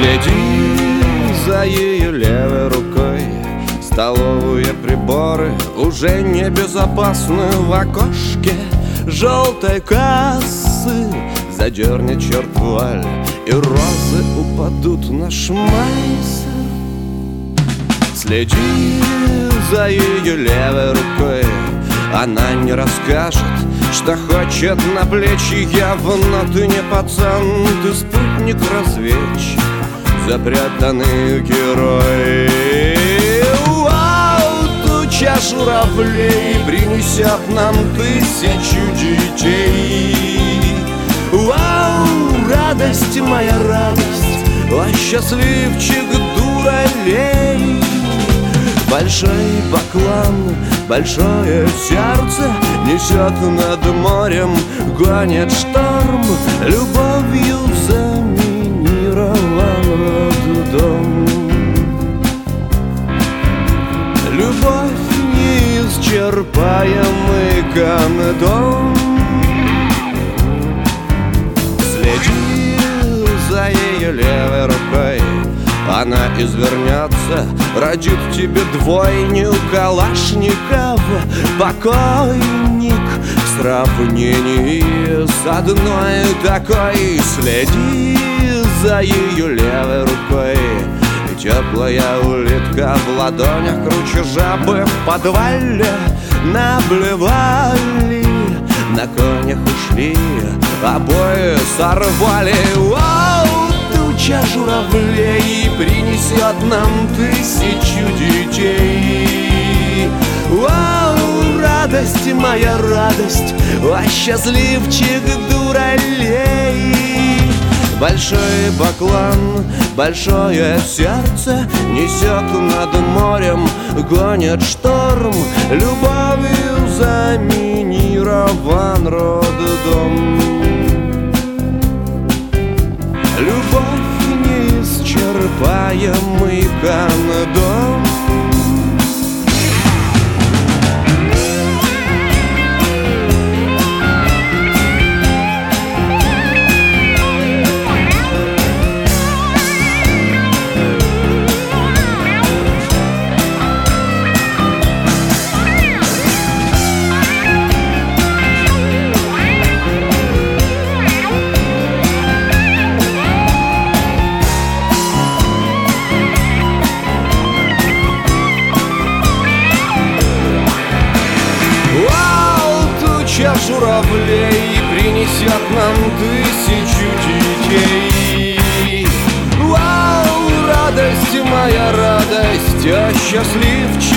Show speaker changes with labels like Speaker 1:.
Speaker 1: Следи за ее левой рукой. Столовые приборы уже небезопасны. В окошке желтой кассы задернет черт вуаль, и розы упадут на шмайсер. Следи за ее левой рукой. Она не расскажет, что хочет на плечи. Явно ты не пацан, ты спутник-разведчик, запрятанный герой. Вау, туча журавлей принесет нам 1000 детей. Вау, радость моя радость, о, счастливчик дуралей. Большой баклан, большое сердце несет над морем, гонит шторм. Любовью заминирован роддом. Любовь неисчерпаемый кондом. Следи за ее левой рукой. Она извернется, родит тебе двойню калашников. Покойник в сравнении с одной такой. Следи за ее левой рукой. Теплая улитка в ладонях круче жабы в подвале. Наблевали, на конях ушли, обои сорвали. Вау! Туча журавлей принесет нам 1000 детей. Вау, радость моя радость, о, счастливчик дуралей. Большой баклан, большое сердце несет над морем, гонит шторм. Любовью заминирован роддом. Любовь неисчерпаемый кондом. Журавлей принесет нам 1000 детей. Вау, радость моя радость, о, счастливчик